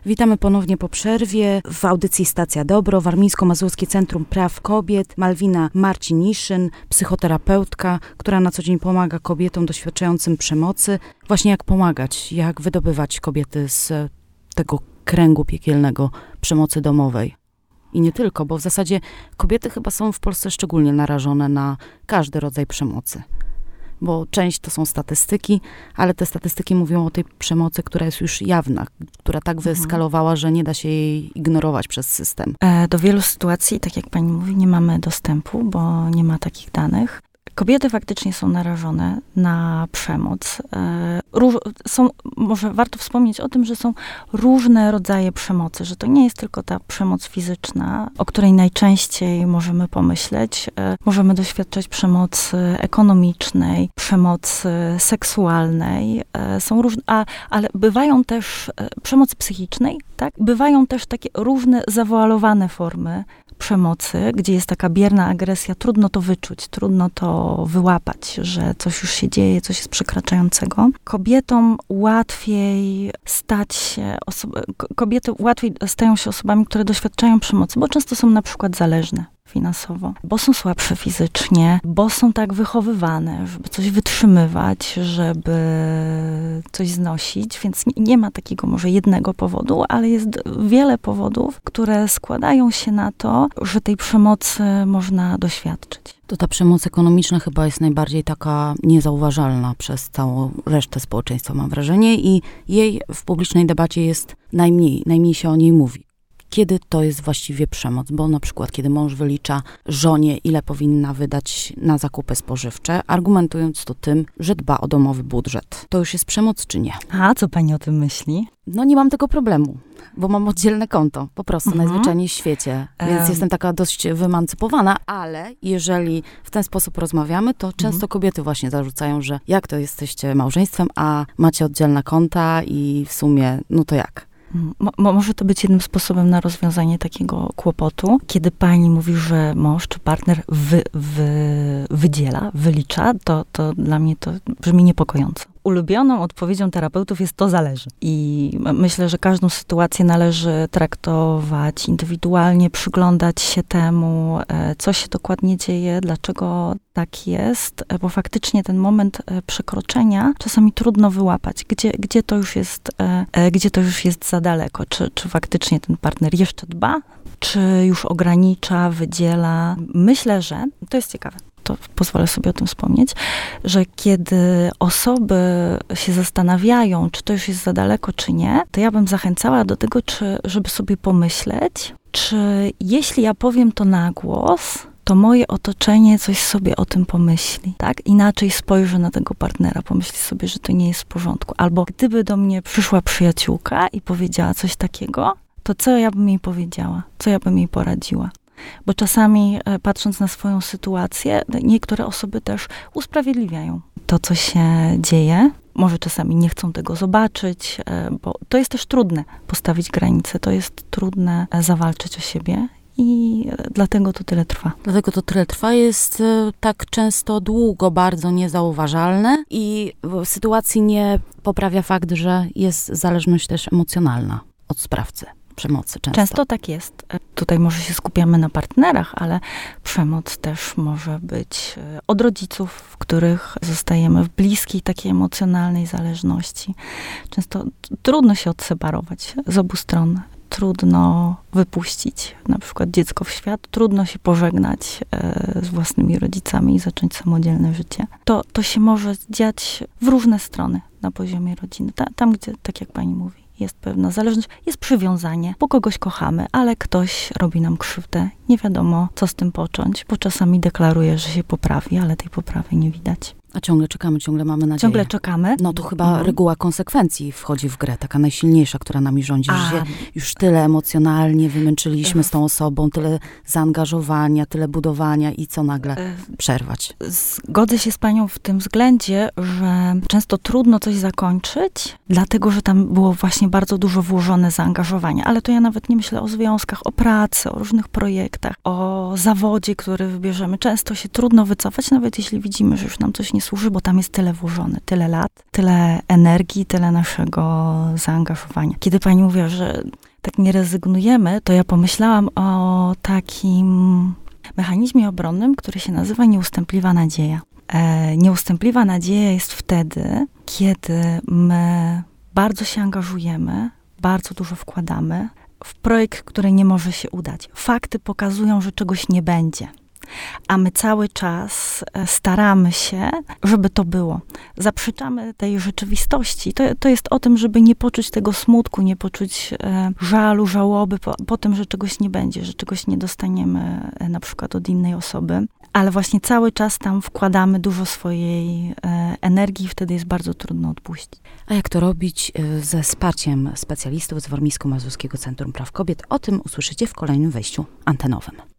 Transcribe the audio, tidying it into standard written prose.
Witamy ponownie po przerwie w audycji Stacja Dobro, Warmińsko-Mazurskie Centrum Praw Kobiet, Malwina Marciniszyn, psychoterapeutka, która na co dzień pomaga kobietom doświadczającym przemocy. Właśnie jak pomagać, jak wydobywać kobiety z tego kręgu piekielnego przemocy domowej. I nie tylko, bo w zasadzie kobiety chyba są w Polsce szczególnie narażone na każdy rodzaj przemocy. Bo część to są statystyki, ale te statystyki mówią o tej przemocy, która jest już jawna, która tak wyeskalowała, że nie da się jej ignorować przez system. Do wielu sytuacji, tak jak pani mówi, nie mamy dostępu, bo nie ma takich danych. Kobiety faktycznie są narażone na przemoc. Może warto wspomnieć o tym, że są różne rodzaje przemocy, że to nie jest tylko ta przemoc fizyczna, o której najczęściej możemy pomyśleć. Możemy doświadczać przemocy ekonomicznej, przemocy seksualnej. Są różne, ale bywają też przemocy psychicznej, tak? Bywają też takie różne zawoalowane formy przemocy, gdzie jest taka bierna agresja, trudno to wyczuć, trudno to wyłapać, że coś już się dzieje, coś jest przekraczającego. Kobiety łatwiej stają się osobami, które doświadczają przemocy, bo często są na przykład zależne finansowo, bo są słabsze fizycznie, bo są tak wychowywane, żeby coś wytrzymywać, żeby coś znosić, więc nie ma takiego może jednego powodu, ale jest wiele powodów, które składają się na to, że tej przemocy można doświadczyć. To ta przemoc ekonomiczna chyba jest najbardziej taka niezauważalna przez całą resztę społeczeństwa, mam wrażenie, i jej w publicznej debacie jest najmniej się o niej mówi. Kiedy to jest właściwie przemoc? Bo na przykład, kiedy mąż wylicza żonie, ile powinna wydać na zakupy spożywcze, argumentując to tym, że dba o domowy budżet. To już jest przemoc, czy nie? A co pani o tym myśli? No nie mam tego problemu, bo mam oddzielne konto, po prostu najzwyczajniej w świecie, więc jestem taka dość wymancypowana, ale jeżeli w ten sposób rozmawiamy, to często kobiety właśnie zarzucają, że jak to jesteście małżeństwem, a macie oddzielne konta i w sumie, no to jak? Może to być jednym sposobem na rozwiązanie takiego kłopotu. Kiedy pani mówi, że mąż czy partner wylicza, to dla mnie to brzmi niepokojąco. Ulubioną odpowiedzią terapeutów jest to zależy. I myślę, że każdą sytuację należy traktować indywidualnie, przyglądać się temu, co się dokładnie dzieje, dlaczego tak jest, bo faktycznie ten moment przekroczenia czasami trudno wyłapać, gdzie to już jest za daleko. Czy faktycznie ten partner jeszcze dba, czy już ogranicza, wydziela. Myślę, że to jest ciekawe. To pozwolę sobie o tym wspomnieć, że kiedy osoby się zastanawiają, czy to już jest za daleko, czy nie, to ja bym zachęcała do tego, żeby sobie pomyśleć, czy jeśli ja powiem to na głos, to moje otoczenie coś sobie o tym pomyśli, tak? Inaczej spojrzy na tego partnera, pomyśli sobie, że to nie jest w porządku. Albo gdyby do mnie przyszła przyjaciółka i powiedziała coś takiego, to co ja bym jej powiedziała? Co ja bym jej poradziła? Bo czasami, patrząc na swoją sytuację, niektóre osoby też usprawiedliwiają to, co się dzieje. Może czasami nie chcą tego zobaczyć, bo to jest też trudne postawić granice, to jest trudne zawalczyć o siebie i dlatego to tyle trwa. Dlatego to tyle trwa, jest tak często długo bardzo niezauważalne i w sytuacji nie poprawia fakt, że jest zależność też emocjonalna od sprawcy przemocy Często tak jest. Tutaj może się skupiamy na partnerach, ale przemoc też może być od rodziców, w których zostajemy w bliskiej, takiej emocjonalnej zależności. Często trudno się odseparować z obu stron. Trudno wypuścić na przykład dziecko w świat, trudno się pożegnać z własnymi rodzicami i zacząć samodzielne życie. To się może dziać w różne strony na poziomie rodziny. Tam, gdzie, tak jak pani mówi, jest pewna zależność, jest przywiązanie, bo kogoś kochamy, ale ktoś robi nam krzywdę. Nie wiadomo, co z tym począć, bo czasami deklaruje, że się poprawi, ale tej poprawy nie widać. A ciągle czekamy, ciągle mamy nadzieję. Ciągle czekamy. No to chyba reguła konsekwencji wchodzi w grę, taka najsilniejsza, która nami rządzi, że się już tyle emocjonalnie wymęczyliśmy z tą osobą, tyle zaangażowania, tyle budowania i co nagle przerwać. Zgodzę się z panią w tym względzie, że często trudno coś zakończyć, dlatego, że tam było właśnie bardzo dużo włożone zaangażowania. Ale to ja nawet nie myślę o związkach, o pracy, o różnych projektach. projektach, o zawodzie, który wybierzemy. Często się trudno wycofać, nawet jeśli widzimy, że już nam coś nie służy, bo tam jest tyle włożone, tyle lat, tyle energii, tyle naszego zaangażowania. Kiedy pani mówiła, że tak nie rezygnujemy, to ja pomyślałam o takim mechanizmie obronnym, który się nazywa nieustępliwa nadzieja. Nieustępliwa nadzieja jest wtedy, kiedy my bardzo się angażujemy, bardzo dużo wkładamy w projekt, który nie może się udać. Fakty pokazują, że czegoś nie będzie, a my cały czas staramy się, żeby to było. Zaprzeczamy tej rzeczywistości. To jest o tym, żeby nie poczuć tego smutku, nie poczuć żalu, żałoby po tym, że czegoś nie będzie, że czegoś nie dostaniemy na przykład od innej osoby. Ale właśnie cały czas tam wkładamy dużo swojej energii i wtedy jest bardzo trudno odpuścić. A jak to robić ze wsparciem specjalistów z Warmińsko-Mazurskiego Centrum Praw Kobiet? O tym usłyszycie w kolejnym wejściu antenowym.